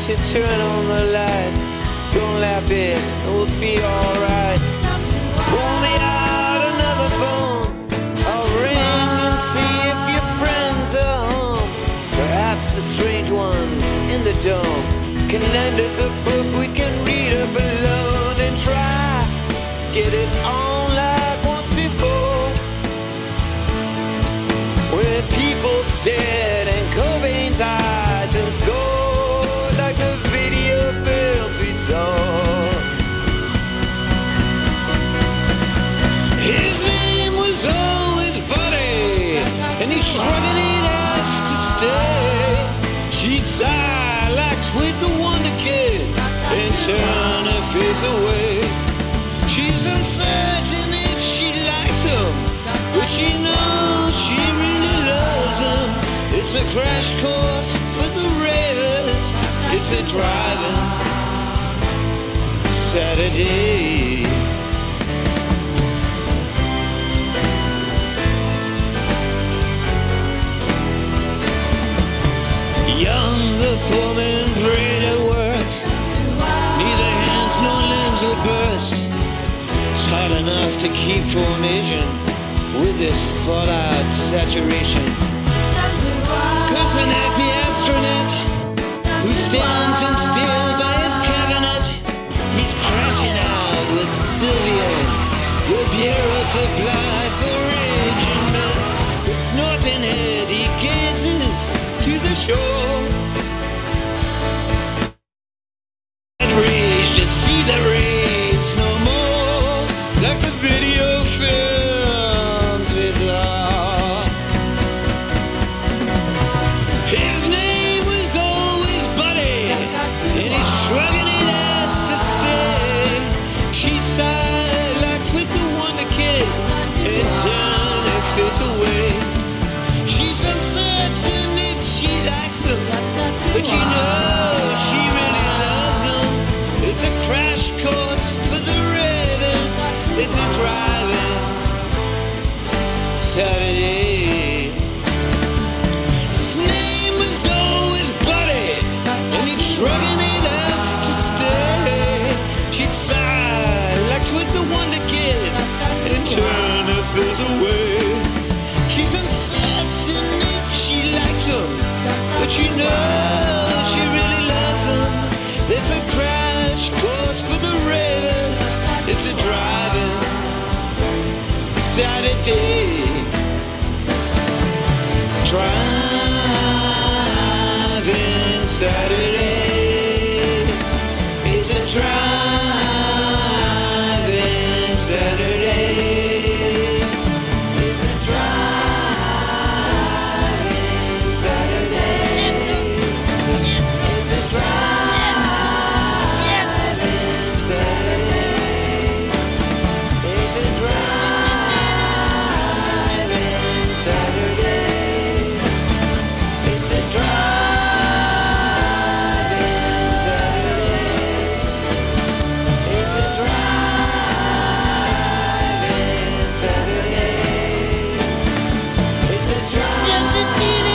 you turn on the light. Don't laugh it, it'll be alright. Pull me out another phone. I'll ring and see if your friends are home. Perhaps the strange ones in the dome can lend us a book we can read up alone and try get it on like once before. When people stared in Cobain's eyes and scored like the video films we saw. His name was always Buddy, and he shrugged it ass to stay. She'd sigh like Twig the Wonder Kid and turn her face away. She's uncertain if she likes him, but she knows she really loves him. It's a crash course for the ravers. It's a driving Saturday. Young, the foreman prayed at work. Neither hands nor limbs would burst. It's hard enough to keep formation with this fallout saturation. Kosanek, the astronaut, who stands in steel by his cabinet, he's crashing out with Sylvia. The bureau supplied for raging men. With snorting head, he gazes to the shore. And rage to see the rays no more, like the video films we saw. His name was always Buddy, and he's shrugging it ass to stay. She sighed like Twig the Wonder Kid and turned her face away. She's uncertain if she likes him, but she knows she really loves him. It's a crash course for the ravers. It's a driving Saturday. His name was always Buddy, and he'd shrugging it ass to stay. She'd sigh like Twig the Wonder Kid and turn her face away. She's uncertain if she likes him, but she knows she really loves him. It's a crash course for the ravers. It's a driving Saturday. Driving Saturday. It's a driving Saturday. It's a driving Saturday. It's a driving Saturday. It's a driving Saturday. It's a driving Saturday. It's a driving Saturday. It's a driving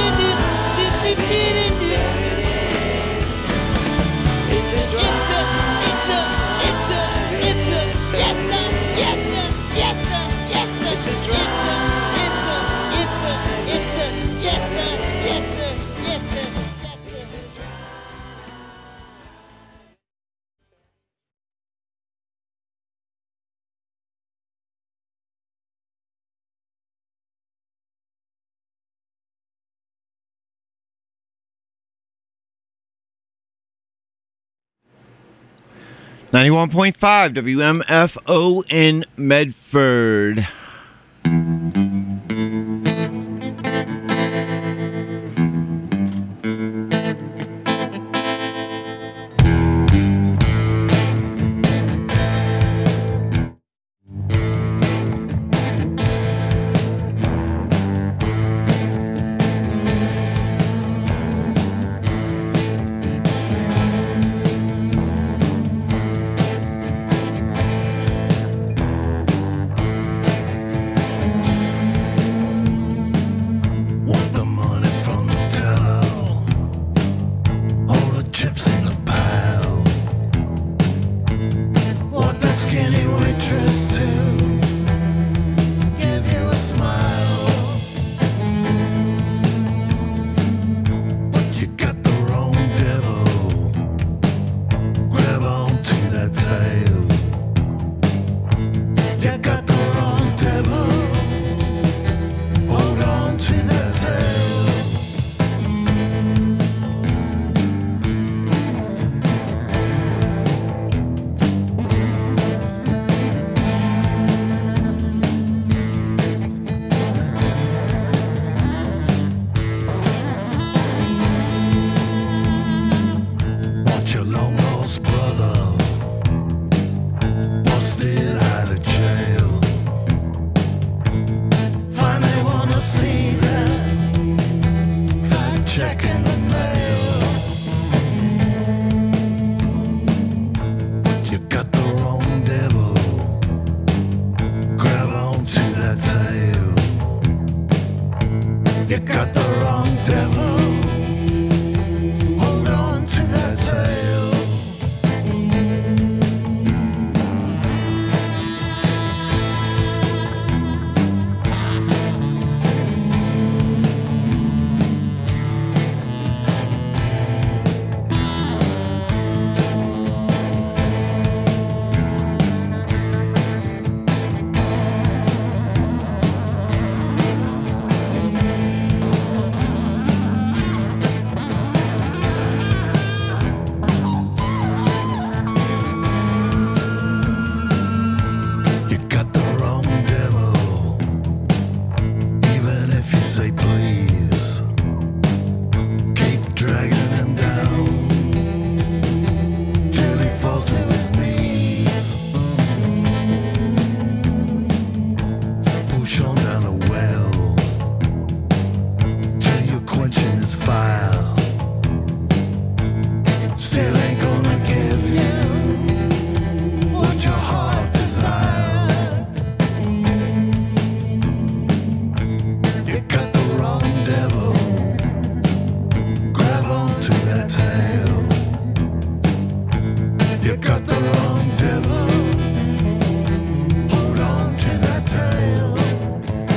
.5 WMFO in Medford. smile. But you got the wrong devil. Grab onto that tail. You got the wrong devil. Hold on to that tail. Want your long lost brother busted out of jail. Finally wanna see that fact check in the mail. You got the wrong devil. Grab onto that tail. You got the wrong devil. Hold on to that tail. You got the wrong devil. Even if you say please, keep dragging him down till he falls to his knees. Push on down the well till you're quenching his fire. Still ain't gonna give you what your heart desires. You got the wrong devil. Grab onto that tail. You got the wrong devil. Hold on to that tail.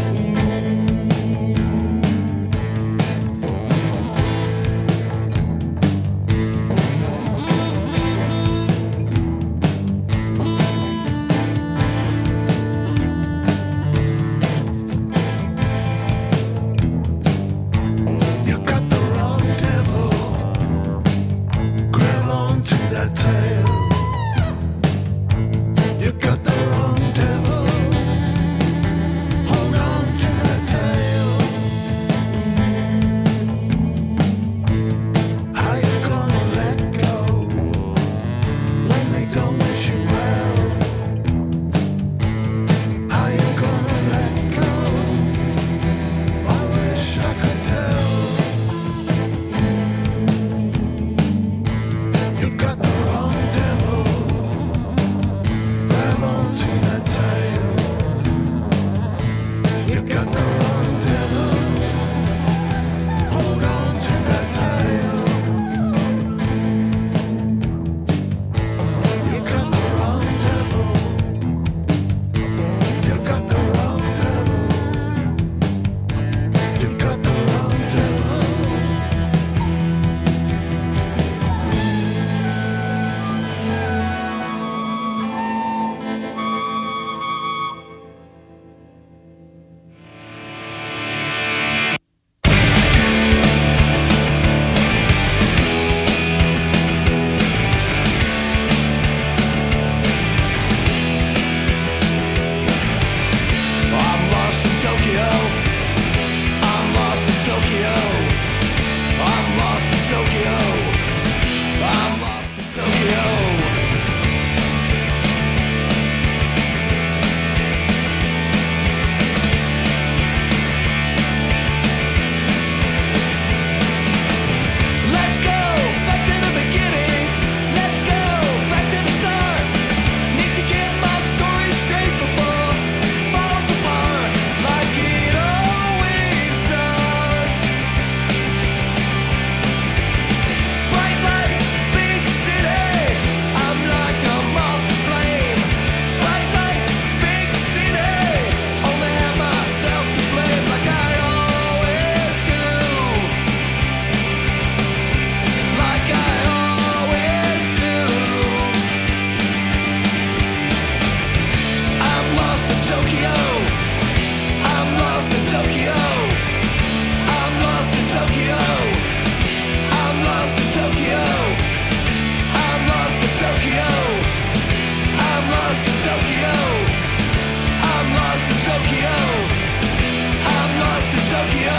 Tokyo. I'm lost in Tokyo. I'm lost in Tokyo. I'm lost in Tokyo. I'm lost in Tokyo. I'm lost in Tokyo. I'm lost in Tokyo.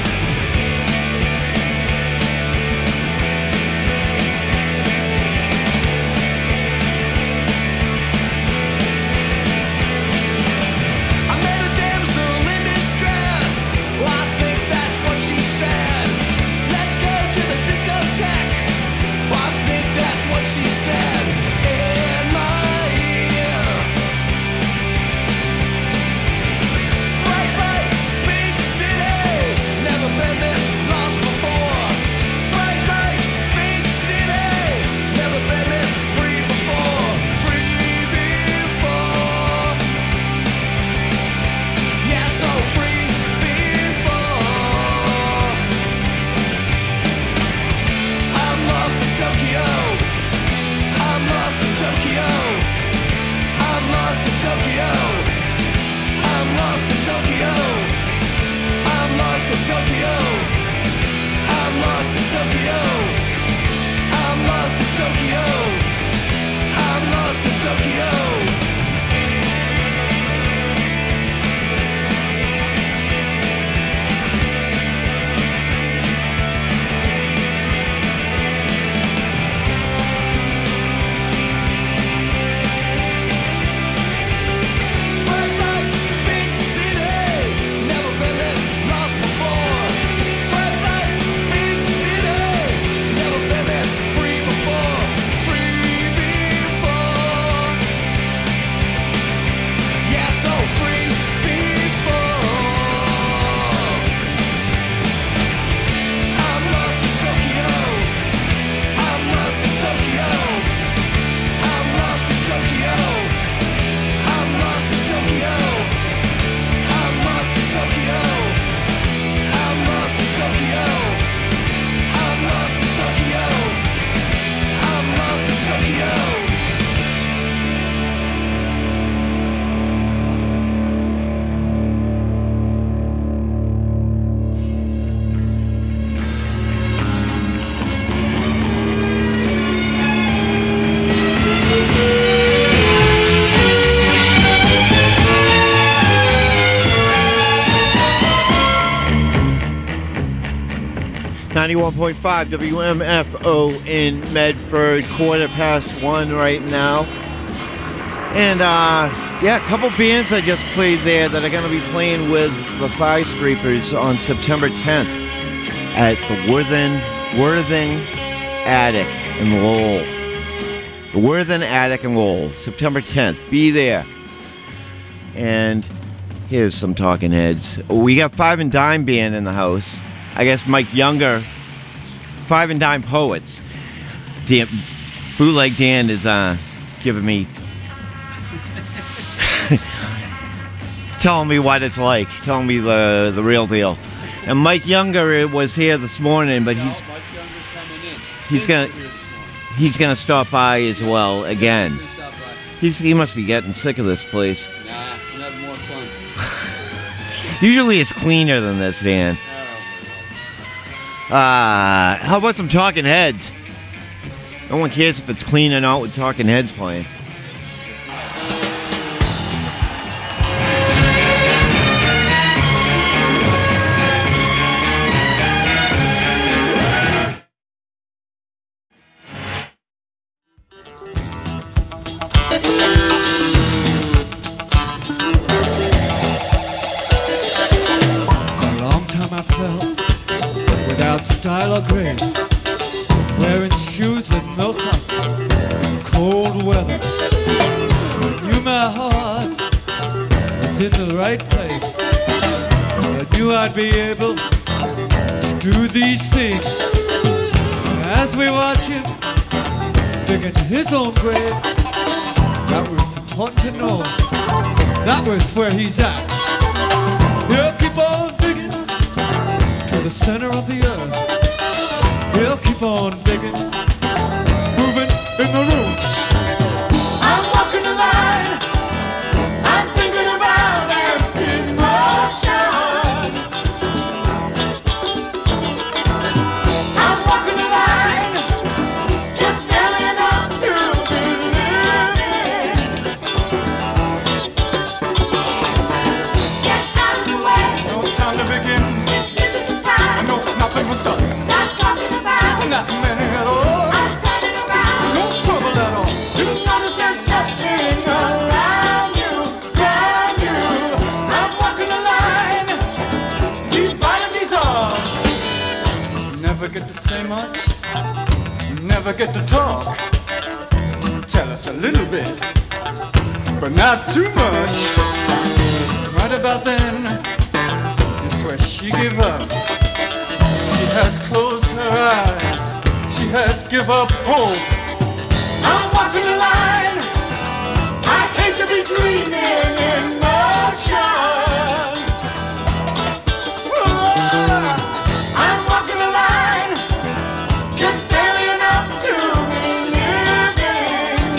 .5 WMFO in Medford, 1:15 right now. And yeah, a couple bands I just played there that are going to be playing with the Thigh Scrapers on September 10th at the Worthing Attic in Lowell. The Worthing Attic in Lowell, September 10th. Be there. And here's some Talking Heads. We got Five and Dime Band in the house. I guess Mike Younger, Five and Dime Poets. Bootleg Dan is giving me, telling me what it's like, telling me the real deal. And Mike Younger was here this morning, but Mike Younger's coming in. he's gonna stop by as well again. He must be getting sick of this place. Nah, we'll have more fun. Usually it's cleaner than this, Dan. How about some Talking Heads? No one cares if it's clean or not with Talking Heads playing. For a long time I felt without style or grace, wearing shoes with no socks in cold weather. I knew my heart was in the right place. I knew I'd be able to do these things. As we watch him digging his own grave, that was important to know. That was where he's at. He'll keep on digging to the center of the earth. He'll keep on digging, moving in the room. I'm walking the line. I'm thinking about empty motion. time to begin. This isn't the time. No, nothing will stop. Not talking about. Not many at all. I'm turning around. No trouble at all. You notice there's nothing around you, around you. I'm walking the line, dividing these off. Never get to say much, never get to talk. Tell us a little bit, but not too much. Right about then, it's where she gave up. She has closed her eyes, she has give up hope. I'm walking the line, I hate to be dreaming in motion. I'm walking the line, just barely enough to be living.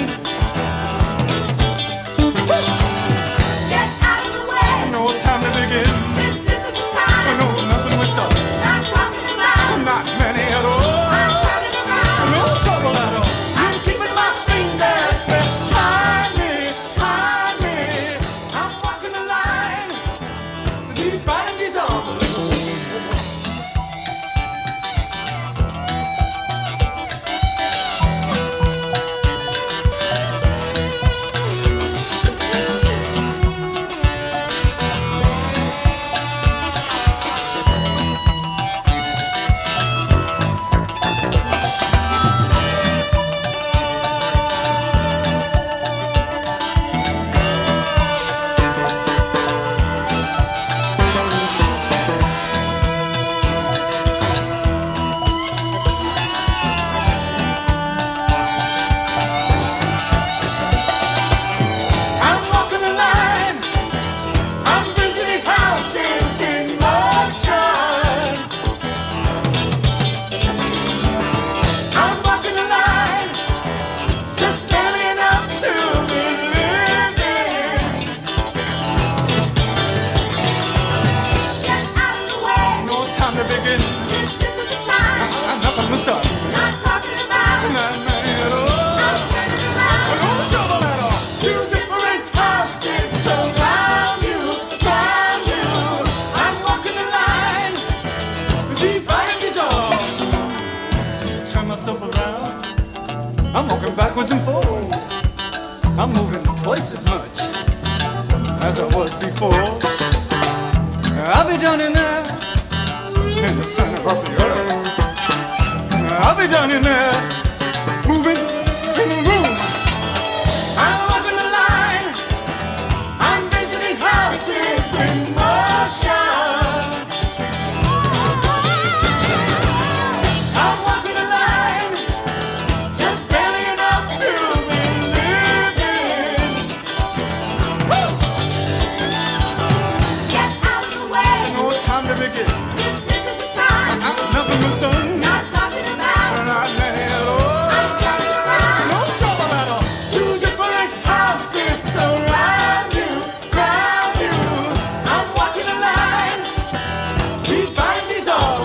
Get out of the way. No time to begin. This isn't the time. No, nothing will stop. Not talking about. Not many at all. I'm turning around. No trouble at all. I'm keeping my fingers behind me, behind me. I'm walking the line, dividing these off. I'm walking the line. I'm visiting houses in motion. I'm walking the line, just barely enough to be living. Get out of the way. No time to begin. This isn't the time. Nothing will stop. Not talking about. Not many at all. I'm turning around. No trouble at all. Two different houses surround you, round you. I'm walking the line, dividing these off. Turn myself around. I'm walking backwards and forwards. I'm moving twice as much as I was before. I'll be down in there, in the center of the earth. I'll be down in there, moving in the room. I'm walking the line, I'm visiting houses in motion. I'm walking the line, just barely enough to be living. Woo! Get out of the way. No time to begin. This isn't the time. Nothing was done. Not talking about. Not many at all. I'm turning around. No trouble at all. Two different houses surround you, round you. I'm walking the line, divide these off.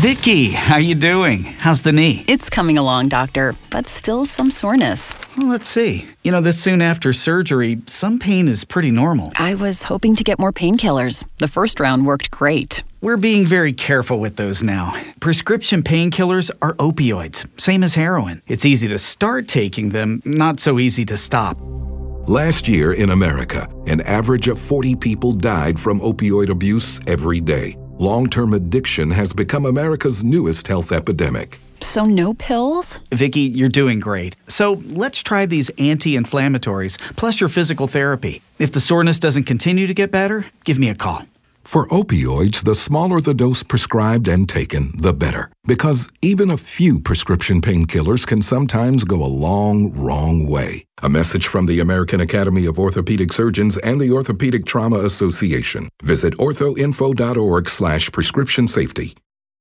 Vicky, how you doing? How's the knee? It's coming along, doctor, but still some soreness. Well, let's see. You know, this soon after surgery, some pain is pretty normal. I was hoping to get more painkillers. The first round worked great. We're being very careful with those now. Prescription painkillers are opioids, same as heroin. It's easy to start taking them, not so easy to stop. Last year in America, an average of 40 people died from opioid abuse every day. Long-term addiction has become America's newest health epidemic. So no pills? Vicky, you're doing great. So let's try these anti-inflammatories, plus your physical therapy. If the soreness doesn't continue to get better, give me a call. For opioids, the smaller the dose prescribed and taken, the better. Because even a few prescription painkillers can sometimes go a long, wrong way. A message from the American Academy of Orthopedic Surgeons and the Orthopedic Trauma Association. Visit orthoinfo.org/prescription safety.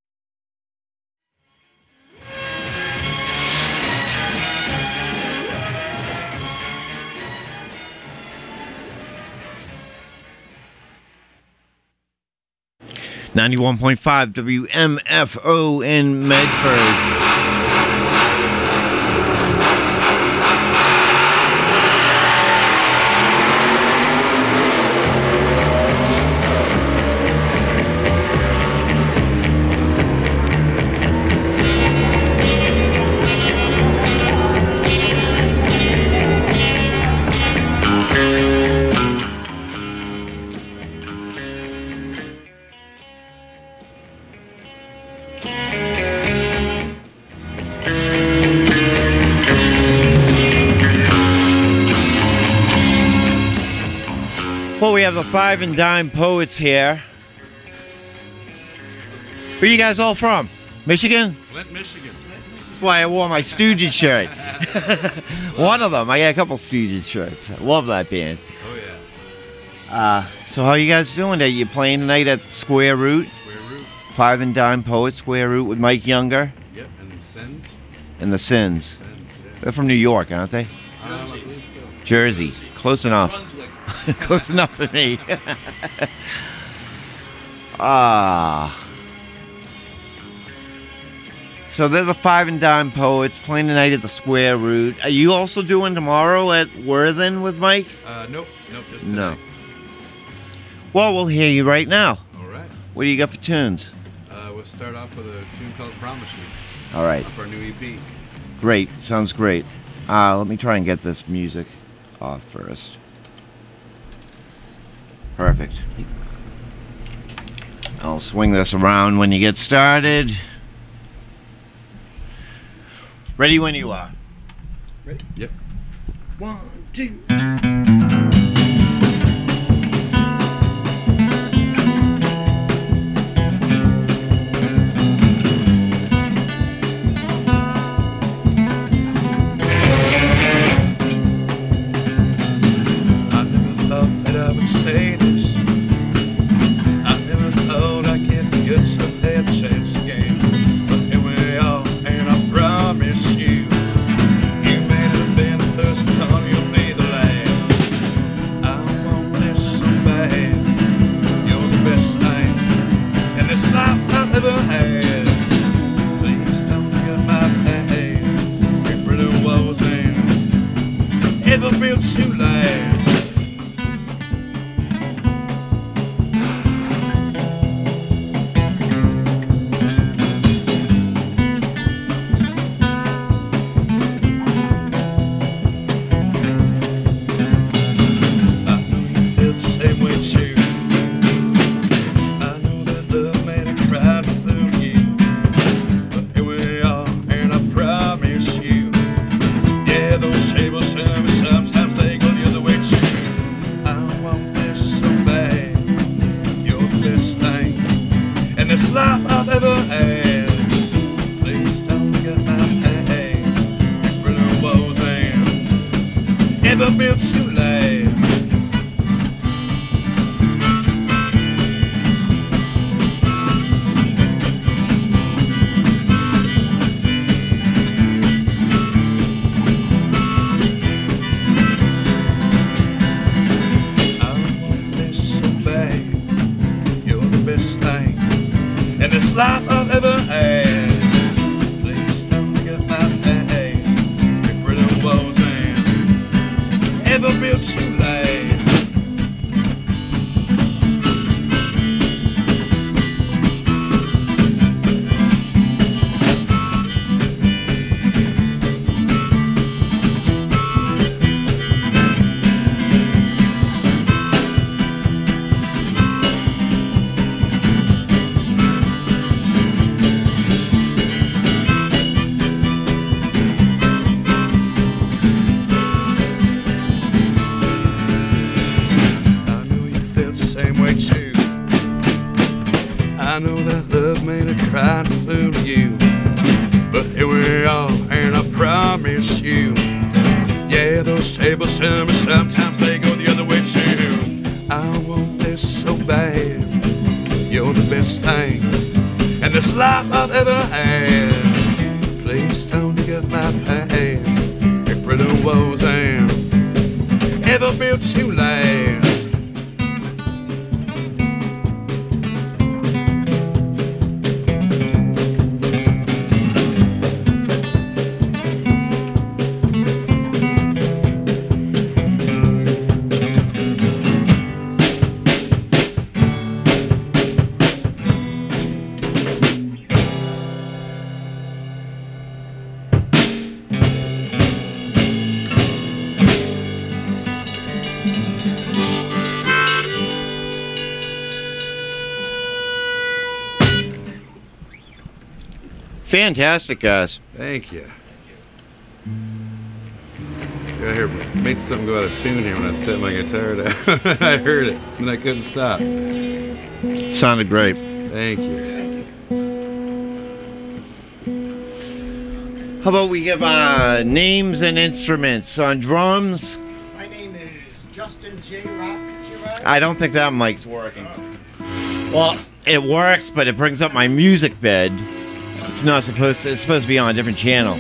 .5 WMFO in Medford. Well, we have the Five and Dime Poets here. Where you guys all from? Michigan? Flint, Michigan. That's why I wore my Stooges shirt. One of them. I got a couple Stooges shirts. I love that band. Oh, yeah. So how you guys doing? Are you playing tonight at Square Root? Square Root. Five and Dime Poets, Square Root with Mike Younger? Yep, and the Sins. And the Sins. Sins, yeah. They're from New York, aren't they? I believe so. Jersey. Close enough. Close enough for me. So they're the Five and Dime Poets playing tonight at the Square Root. Are you also doing tomorrow at Worthen with Mike? Nope, just tonight. No. Well, we'll hear you right now. All right. What do you got for tunes? We'll start off with a tune called Promise You. All right. Off our new EP. Great. Sounds great. Let me try and get this music off first. Perfect. I'll swing this around when you get started. Ready when you are. Ready? Yep. 1, 2. Say this, I never thought I'd get the guts to have a chance again. But here we are, and I promise you, you may not have been the first, but you'll be the last. I want this so bad, you're the best thing in this life I've ever had. Please don't get my past, it really wasn't ever built to last. this life I've ever had. Please don't get my past. Get rid of woes and ever built to last. I know that love made a try to fool you, but here we are, and I promise you, yeah, those tables tell me sometimes they go the other way too. I want this so bad, you're the best thing in this life I've ever had. Please don't get my past, get rid of woes and ever built to last. Fantastic, guys. Thank you. I hear made something go out of tune here when I set my guitar down. I heard it, and I couldn't stop. Sounded great. Thank you. How about we give names and instruments on drums? My name is Justin J. Rock Gerard. I don't think that mic's working. Well, it works, but it brings up my music bed. It's not supposed to. It's supposed to be on a different channel.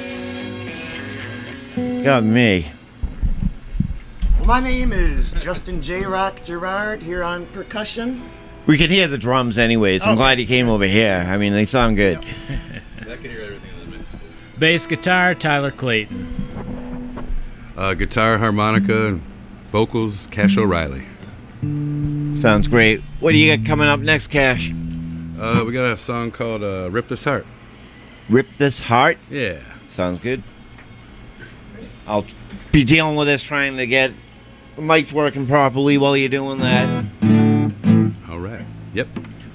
Got me. My name is Justin J. Rock Gerard here on percussion. We can hear the drums anyways. I'm glad you came over here. I mean, they sound good. I can hear everything in the mix. Bass guitar, Tyler Clayton. Guitar, harmonica, and vocals, Cash O'Reilly. Sounds great. What do you got coming up next, Cash? We got a song called Rip This Heart. Rip This Heart? Yeah. Sounds good. I'll be dealing with this, trying to get the mics working properly while you're doing that. All right. Yep.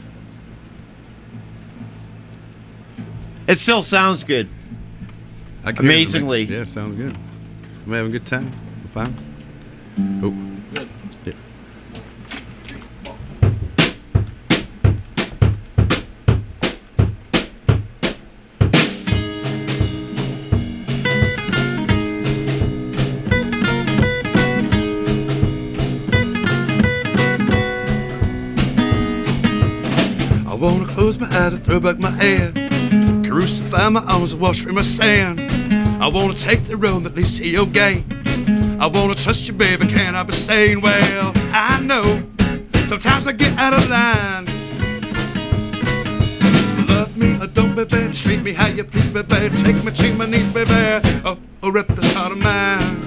It still sounds good. I can hear the Amazingly. mix. Yeah, it sounds good. I'm having a good time. I'm fine. Oh. Good. Yeah. I wanna close my eyes and throw back my head, crucify my arms and wash away my sand. I wanna take the road that leads to your gate. I wanna trust you, baby, can I be saying, well, I know sometimes I get out of line. Love me or don't, baby, treat me how you please, baby, take me to my knees, baby, oh, rip this heart of mine.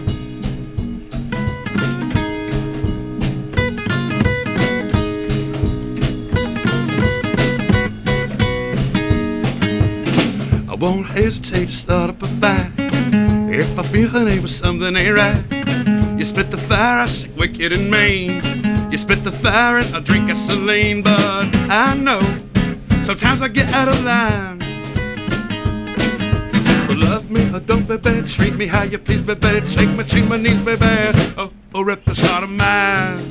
I won't hesitate to start up a fight if I feel the name of something ain't right. You spit the fire, I sick, wicked and mean. You spit the fire and I drink gasoline, but I know sometimes I get out of line. Love me or don't, baby, treat me how you please, baby, take me to my knees, baby, oh, rip this heart of mine.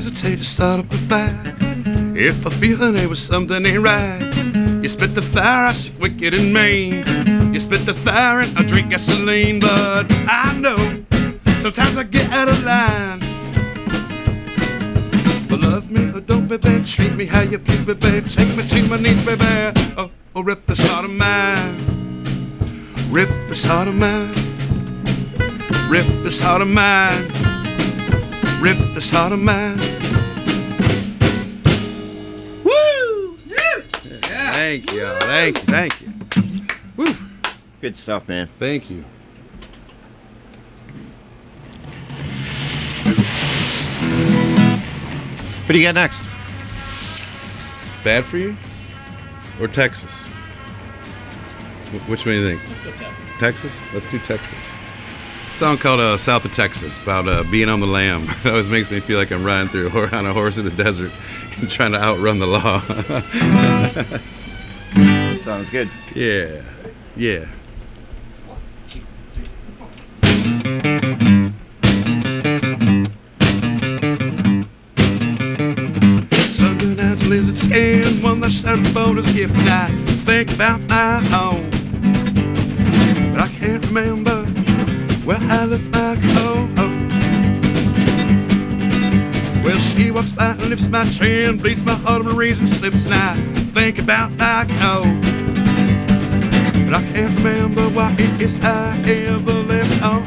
hesitate to start up a fight. If I feel that there was something ain't right, you spit the fire, I sick, wicked, and mean. You spit the fire and I drink gasoline. But I know sometimes I get out of line. But love me or don't, baby, treat me how you please, baby. Take me to my knees, baby. Oh, rip this heart of mine. Rip this heart of mine. Rip this heart of mine. Rip this heart of mine. Woo! Yeah. Thank you, thank you. Woo! Good stuff, man. Thank you. What do you got next? Bad for you? Or Texas? Which one do you think? Let's go Texas. Texas? Let's do Texas. A song called South of Texas about being on the lamb. It always makes me feel like I'm riding through on a horse in the desert and trying to outrun the law. Sounds good. Yeah. Yeah. Sunday night's lizard skin, one that started the boat is gift night. Think about my home, but I can't remember where I left my coat. Well, she walks by and lifts my chin, bleeds my heart and reason slips, and I think about my coat, but I can't remember why it is I ever left home.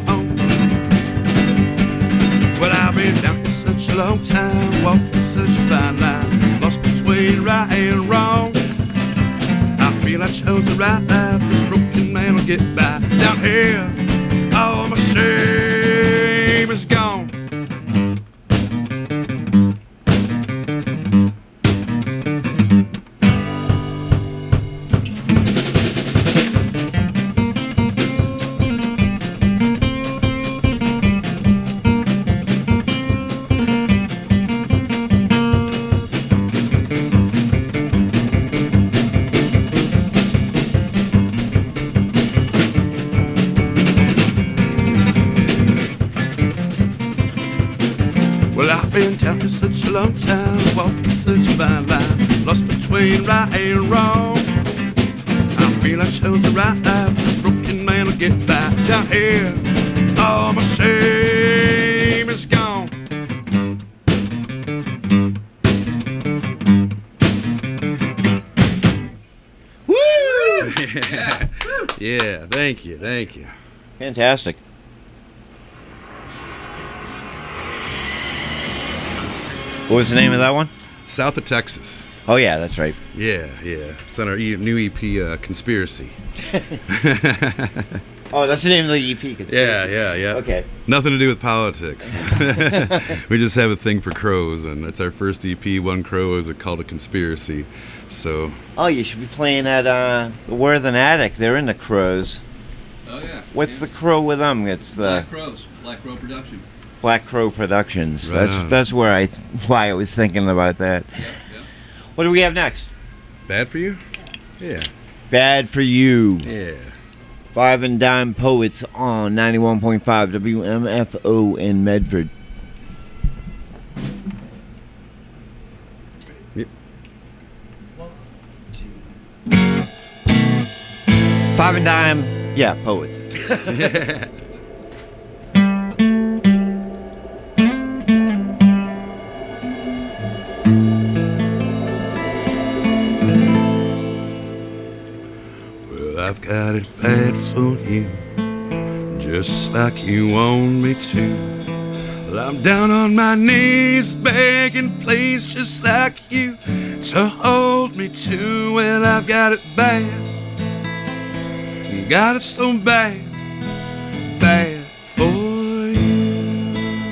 Well, I've been down for such a long time, walking such a fine line, lost between right and wrong. I feel I chose the right life, this broken man will get by. Down here, all my shame is gone. Been down for such a long time, walking such a fine line, lost between right and wrong. I feel I chose the right life, this broken man will get by. Down here, all my shame is gone. Woo! Yeah, thank you, thank you. Fantastic. What was the name of that one? South of Texas. Oh, yeah, that's right. Yeah, yeah. It's on our new EP, Conspiracy. Oh, that's the name of the EP, Conspiracy. Yeah. Okay. Nothing to do with politics. We just have a thing for crows, and it's our first EP. One crow is called a Conspiracy. So. Oh, you should be playing at the Worthing Attic. They're in the Crows. Oh, yeah. What's the crow with them? It's the Black Crows. Black Crow Production. Black Crow Productions. Right That's why I was thinking about that. Yeah. What do we have next? Bad for you? Yeah. Bad for You. Yeah. Five and Dime Poets on 91.5 WMFO in Medford. Yep. 5 and Dime, yeah, Poets. I've got it bad for you, just like you want me to. Well, I'm down on my knees, begging please, just like you, to hold me too. Well, I've got it bad, got it so bad, bad for you.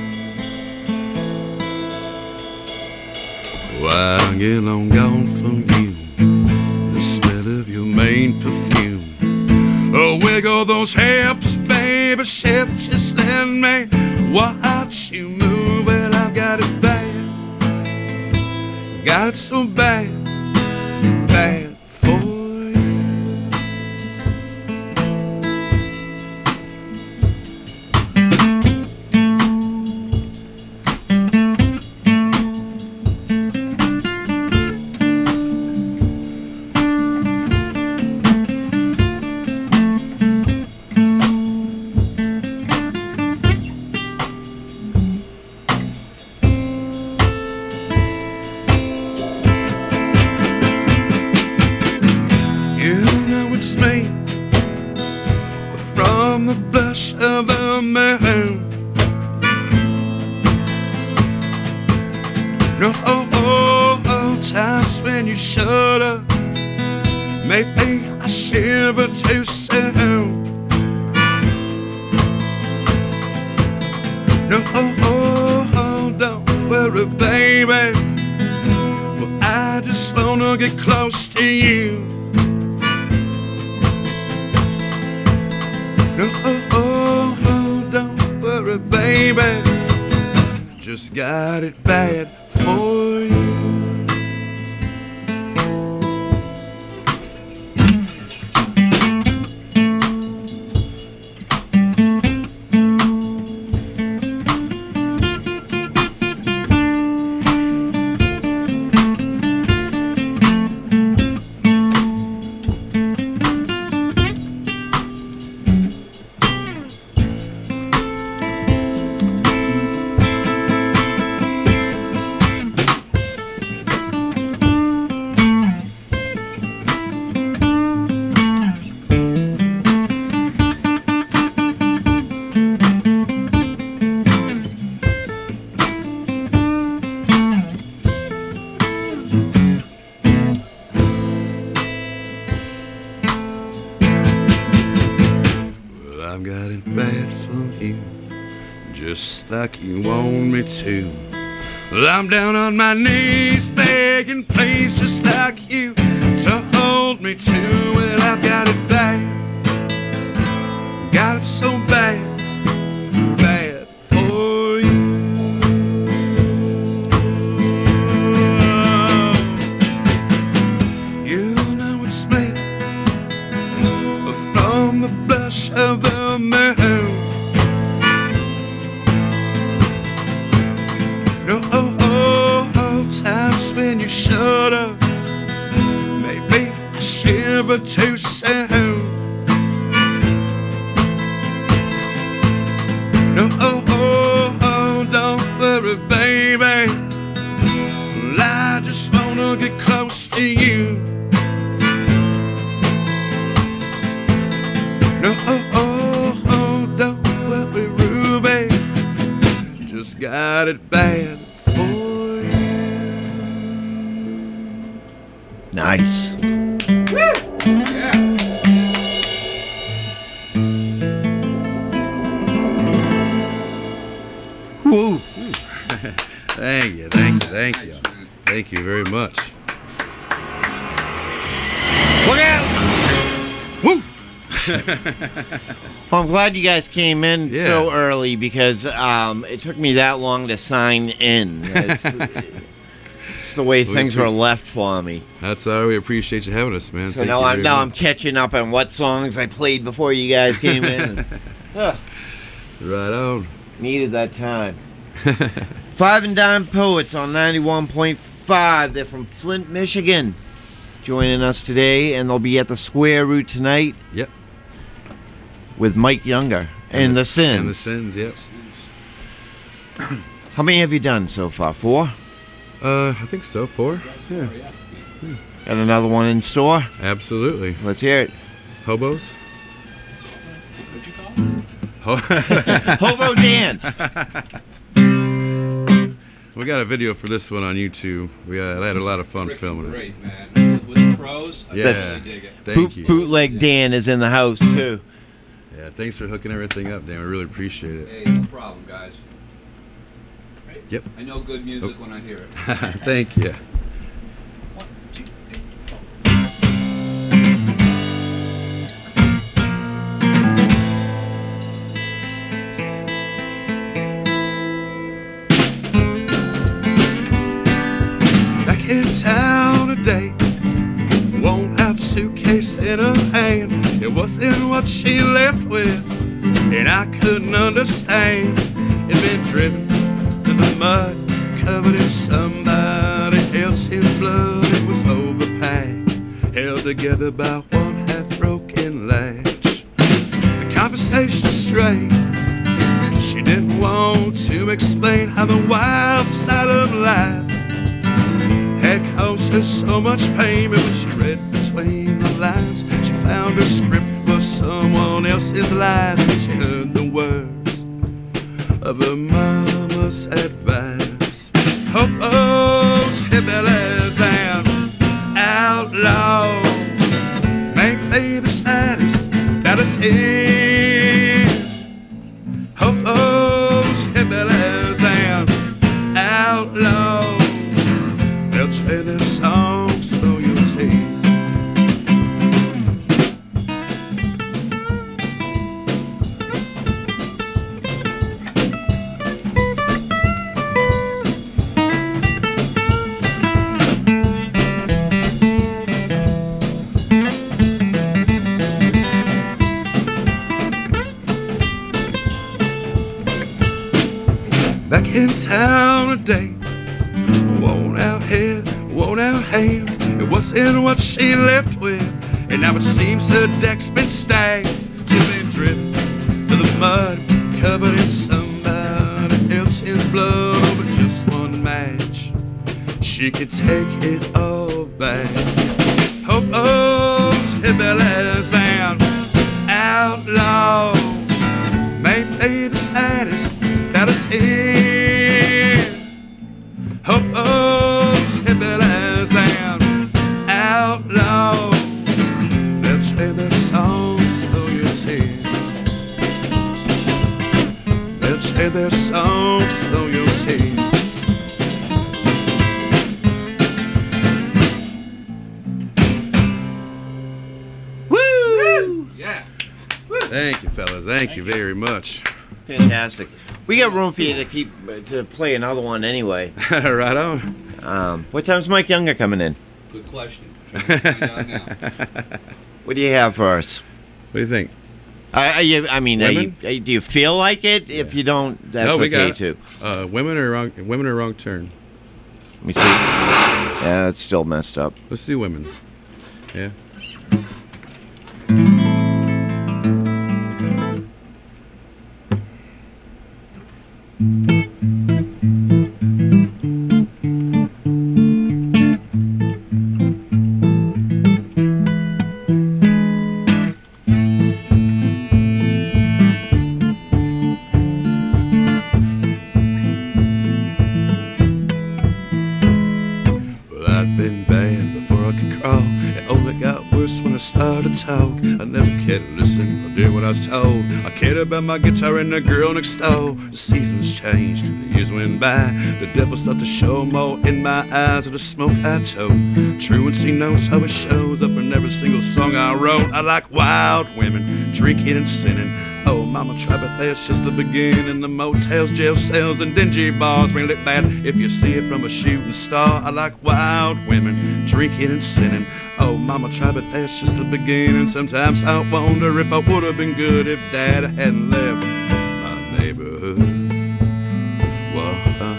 Why I get long gone from you, the smell of your main perfume. Oh, wiggle those hips, baby, shift, just let me watch you move. Well, I've got it bad, got it so bad, bad for you. it's me from the blush of the moon. No, times when you shut up, maybe I shiver too soon. No, don't worry, baby. Well, I just wanna get close to you. No, don't worry, baby. Just got it bad for you. I've got it bad for you, just like you want me to. Well, I'm down on my knees begging, please, just like you, to hold me too. Well, I've got it bad, got it so bad, bad for you. You know it's me from the blush of the moon. No, times when you shut up, maybe I shiver too soon. No, don't worry, baby. I just wanna get close to you. No, don't worry, Ruby. Just got it bad for you. Nice. Woo. Thank you. Thank you very much. Look out! Woo! Well, I'm glad you guys came in Yeah. so early because it took me that long to sign in. It's the way things were left for me. That's how we appreciate you having us, man. So Thank now you I'm very now I'm much. catching up on what songs I played before you guys came in. Right on. Needed that time. Five and Dime Poets on 91.5. They're from Flint, Michigan, joining us today, and they'll be at the Square Root tonight. Yep. With Mike Younger and the Sins. And the Sins, yep. How many have you done so far? 4? I think so. 4. Yeah. Got another one in store? Absolutely. Let's hear it. Hobos? What'd you call it? Hobo Dan. We got a video for this one on YouTube. I had a lot of fun filming it. Great, man. With the pros, I Yeah. really dig it. Thank you. Bootleg Dan is in the house, too. Yeah, thanks for hooking everything up, Dan. We really appreciate it. Hey, no problem, guys. Yep. I know good music when I hear it. Thank you. Back in town today, worn out suitcase in her hand. It wasn't what she left with, and I couldn't understand. It'd been driven through the mud, covered in somebody else's blood. It was overpacked, held together by one half-broken latch. The conversation strayed. She didn't want to explain how the wild side of life had caused her so much pain. But when she read between the lines, she found her script was someone else's lies. She heard the words of her mama's advice. Hope those hillbillies and outlaws may be the saddest that it is. Hope those hillbillies and outlaws, they'll trade their songs for your tea. Back in town today, worn out head, worn out hands. It wasn't what she left with, and now it seems her deck's been stacked. She's been driven through the mud, covered in somebody else's blood over just one match. She could take it all back. Hope those hillbillies and outlaws may be the saddest that it is. Hope those hillbillies and outlaws, they'll trade their songs for your tears. They'll trade their songs for your tears. Woo! Yeah. Thank you, fellas. Thank you very much. Fantastic. We got room for you to play another one anyway. Right on. What time's Mike Younger coming in? Good question. Trying to find out now. What do you have for us? What do you think? Do you feel like it? Yeah. If you don't, that's No, we okay got too. Women are wrong turn. Let me see. Yeah, it's still messed up. Let's do women. Yeah. When I started to talk, I never cared to listen or did what I was told. I cared about my guitar and the girl next door. The seasons changed, the years went by. The devil started to show more in my eyes of the smoke I tote. Truancy notes how it shows up in every single song I wrote. I like wild women, drinking and sinning. Oh, mama, try but that's just the beginning. The motels, jail cells, and dingy bars may look bad if you see it from a shooting star. I like wild women, drinking and sinning. Oh, mama, try but that's just the beginning. Sometimes I wonder if I would have been good if Dad hadn't left my neighborhood. Whoa,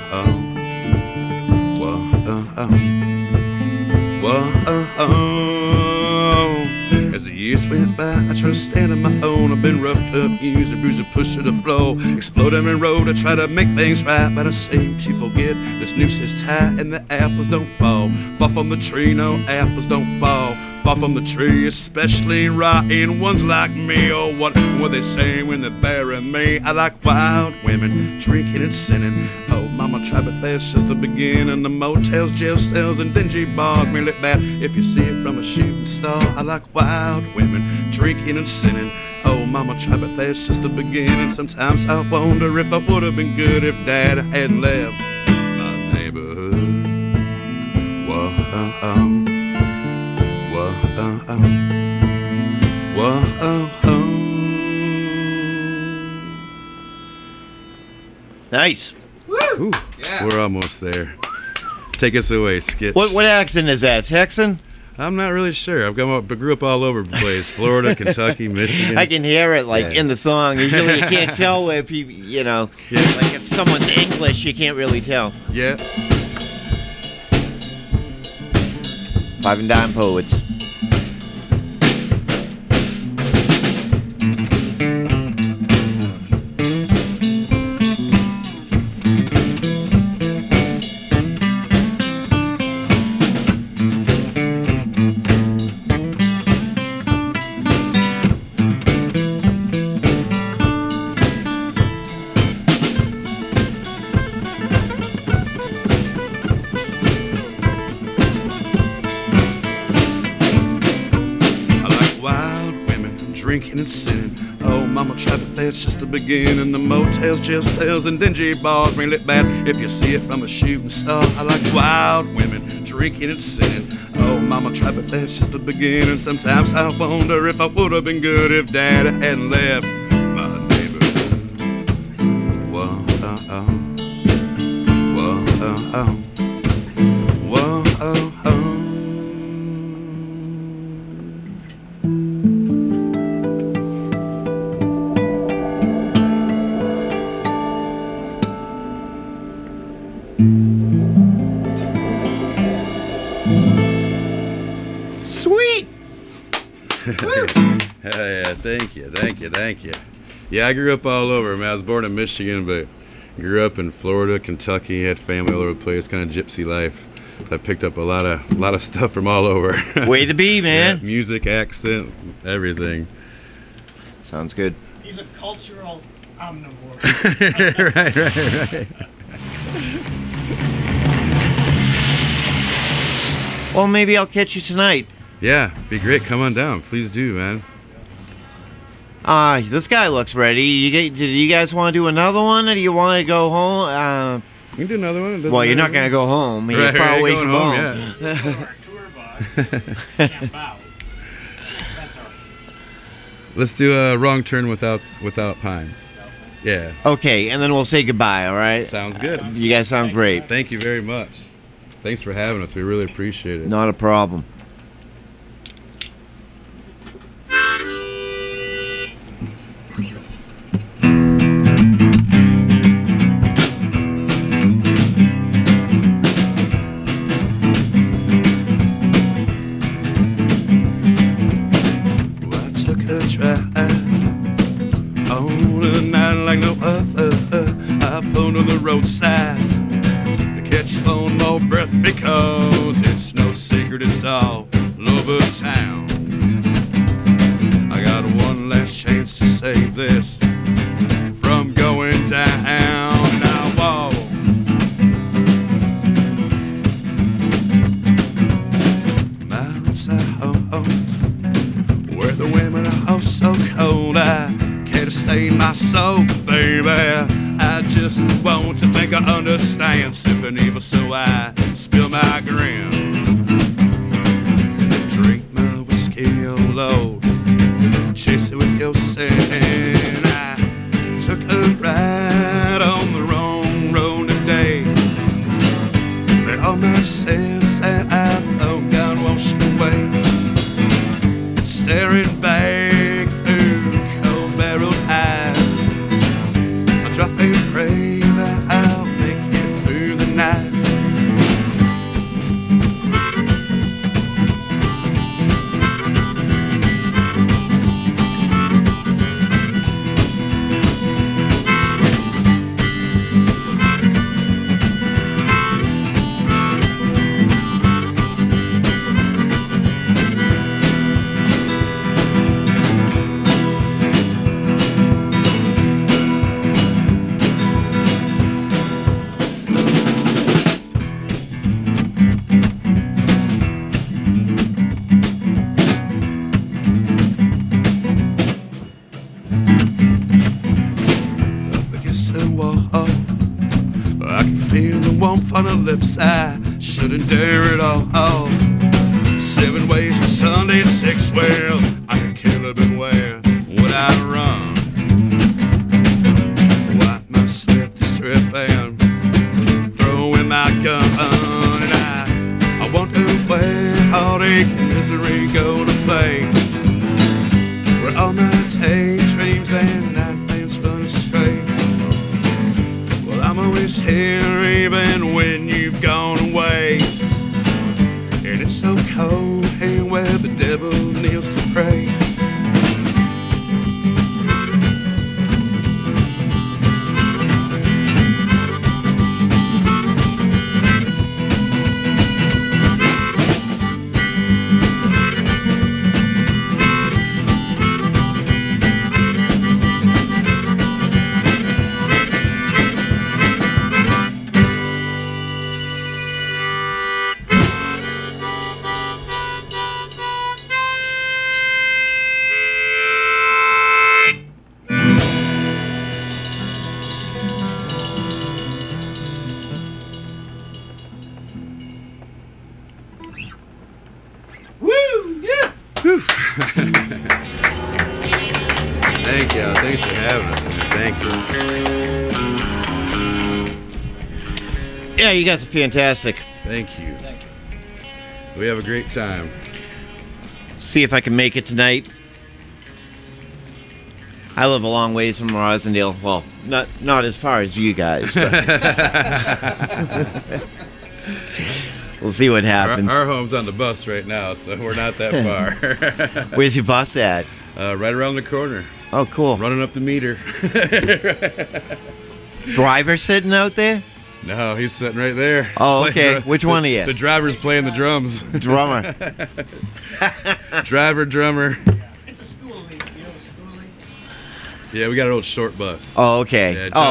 As the years went by, I tried to stand on my own. I've been roughed up, used and bruised and pushed to the floor. Explode every road, I try to make things right, but I seem to forget this noose is tight and the apples don't fall. Fall from the tree, no apples don't fall. Fall from the tree, especially rotten ones like me. Oh, what were they saying when they bury me? I like wild women, drinking and sinning. Oh, mama, try but that's just the beginning. The motels, jail cells, and dingy bars may look bad if you see it from a shooting star. I like wild women, drinking and sinning. Oh, mama, try but that's just the beginning. Sometimes I wonder if I would have been good if Dad hadn't left my neighborhood. Whoa, Nice. Woo. Yeah. We're almost there. Take us away, Skitch. What accent is that? Texan? I'm not really sure. I grew up all over the place. Florida, Kentucky, Michigan. I can hear it in the song. Usually you can't tell if like if someone's English, you can't really tell. Yeah. Five and Dime Poets. drinking and sinning. Oh, mama tried, but that's just the beginning. The motels, jail cells, and dingy bars may look bad if you see it from a shooting star. I like wild women drinking and sinning. Oh, mama tried, but that's just the beginning. Sometimes I wonder if I would have been good if Dad hadn't left my neighborhood. Whoa, whoa, whoa, Sweet. Yeah, thank you. Yeah, I grew up all over. I mean, I was born in Michigan, but grew up in Florida, Kentucky, had family all over the place, kind of gypsy life. So I picked up a lot of stuff from all over. Way to be, man. Yeah, music, accent, everything. Sounds good. He's a cultural omnivore. right. Well, maybe I'll catch you tonight. Yeah, be great. Come on down. Please do, man. This guy looks ready. Did you guys want to do another one, or do you want to go home? We can do another one. Well, you're not going to go home. You're far away from home. Yeah. Camp out. That's all right. Let's do a Wrong Turn without Pines. Yeah. Okay, and then we'll say goodbye, all right? Sounds good. You guys sound great. Thank you very much. Thanks for having us. We really appreciate it. Not a problem. Roadside to catch one more breath, because it's no secret, it's all over town. I got one last chance to save this from going down. Now walk my roadside homes, where the women are oh so cold. I can't stain my soul, baby. I just want to think I understand. Sipping evil, so I spill my grin. Drink my whiskey on low, chase it with your sin. I took a ride on the wrong road today, and all my sins that I thought got washed away. Staring back through cold-barreled eyes, drop and pray that I'll make it through the night. On the lips, I shouldn't dare it all. 7 ways to Sunday, 6 well, I could kill it, but where would I run? Wipe myself to strip and throw in my gun, and I wonder where heartache and misery go to play, where all my daydreams and nightmares run astray. I'm always here even when you've gone away, and it's so cold here where the devil kneels to pray. Yeah, thanks for having us, man. Thank you. Yeah, you guys are fantastic. Thank you. We have a great time. See if I can make it tonight. I live a long ways from Rosendale. Well, not as far as you guys, but we'll see what happens. Our home's on the bus right now, so we're not that far. Where's your bus at? Right around the corner. Oh, cool. Running up the meter. Driver sitting out there? No, he's sitting right there. Oh, okay. Which one are you? The driver's playing the drums. Drummer. Driver, drummer. It's a schoolie, you know, schoolie. Yeah, we got an old short bus. Oh, okay. Yeah, Oh,